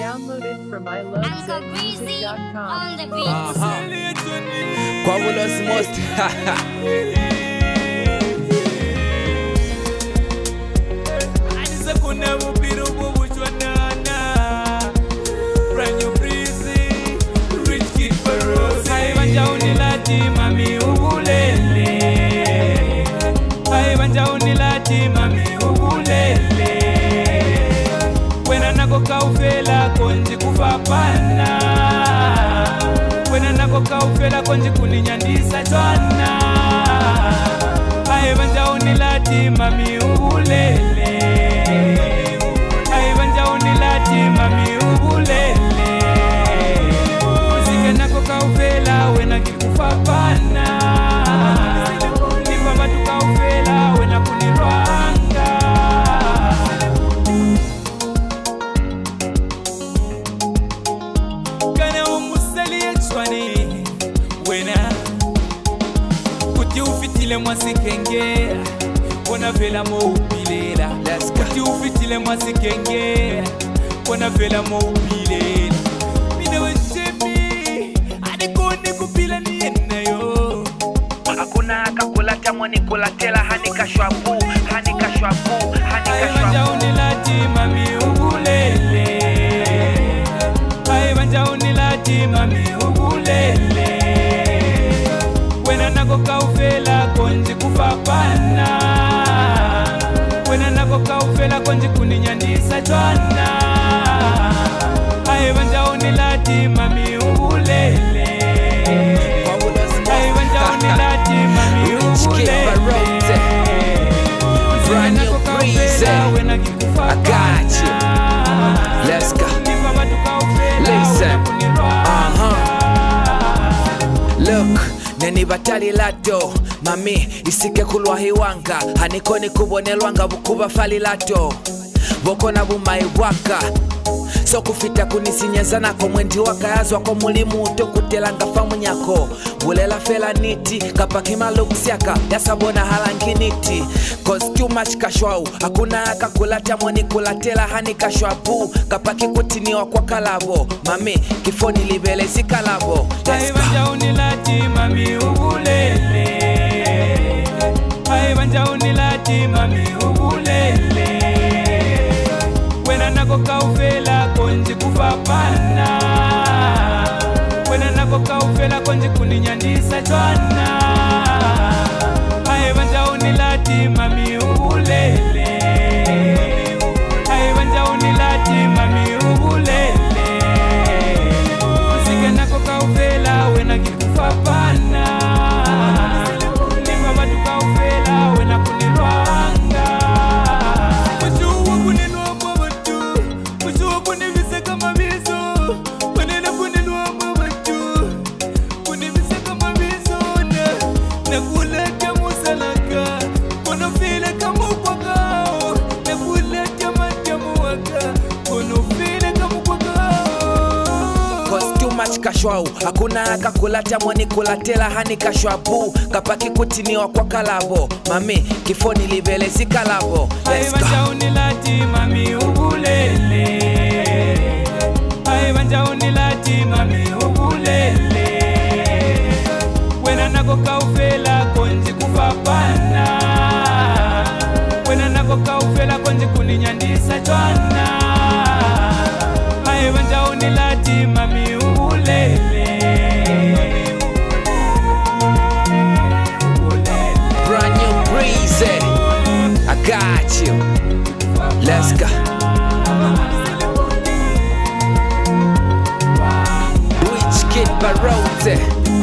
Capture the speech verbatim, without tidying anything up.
Download it from I love zed music dot com. On the beat. Aha. Quavulous most. Mami ubulele, hai banja unilati mami ubulele. Wena nako kaufela konji kufapana, wena nako kaufela konji kuninyandisa chwana. Hai banja unilati mami ubulele, hai banja unilati mami ubulele. Usike nako kaufela wena kikufapana, nipa matuka ufela wena kunirwanga. Kana umusali echwani wena kuti ufitile mwasikenge, wana vela mo upilela. Kuti ufitile mwasikenge, wana vela mo upilela. Mine wachemi adikoni kupila ni enayo. Hakuna akakula tamu ni kulatela hanika shwabu, hanika shwabu, hanika Hai banja shwabu. unilati mami ubulele, hai banja unilati mami ubulele. Wena nako kaufela konji kufapana, wena nako kaufela konji kuninyandisa chwana. Hai banja unilati mami ubulele, hai banja unilati mami ubulele. Brand new breeze. I got you. Let's go. Listen. Uh-huh. Look, neni batali lato mami isike kulwa hiwanga hanikoni kubonelwanga bukuba fali lato boko na bumai waka so kufita kunisinyazana ko mwendi wakayazwa ko mulimu tokutelanga famu nyako bulela fela niti kapakima luksiaka yasabona halanginiti cause too much kashwau hakuna akakulata mwani kulatela hani kashwabu kapaki kutiniwa kwa kalabo mami kifoni libele zikalabo. Hai banja unilati mami ubulele, hai banja unilati mami ubulele. Wena nako kaufela konji kufapana, wena nako kaufela konji kuninyandisa chwana. Hai banja unilati mami ubulele, hai banja unilati mami ubulele. Usike nako kaufela wena kikufapana, nipa matuka ufela wena kunirwanga. Mwishuwa kuninua mwabatu, mwishuwa kunivise kama miso, wanena kuninua mwabatu, kunivise kama miso. Na nakuleta musalaka, kono file kama ukwakao. Nakuleta matamu waka, kono file kama ukwakao. Cause too much kashwau hakuna akakulata mwani kulatela hani kashwabu kapaki kutiniwa kwa kalabo mami kifoni libele zikalabo. Hai Let's go. banja unilati mami ubulele, hai banja unilati mami ubulele. Wena nako kaufela konji kufapana, wena nako kaufela konji kuninyandisa chwana. Hai banja unilati mami ubulele. Brand new breeze. I got you. Let's go. Rich Kid Barote.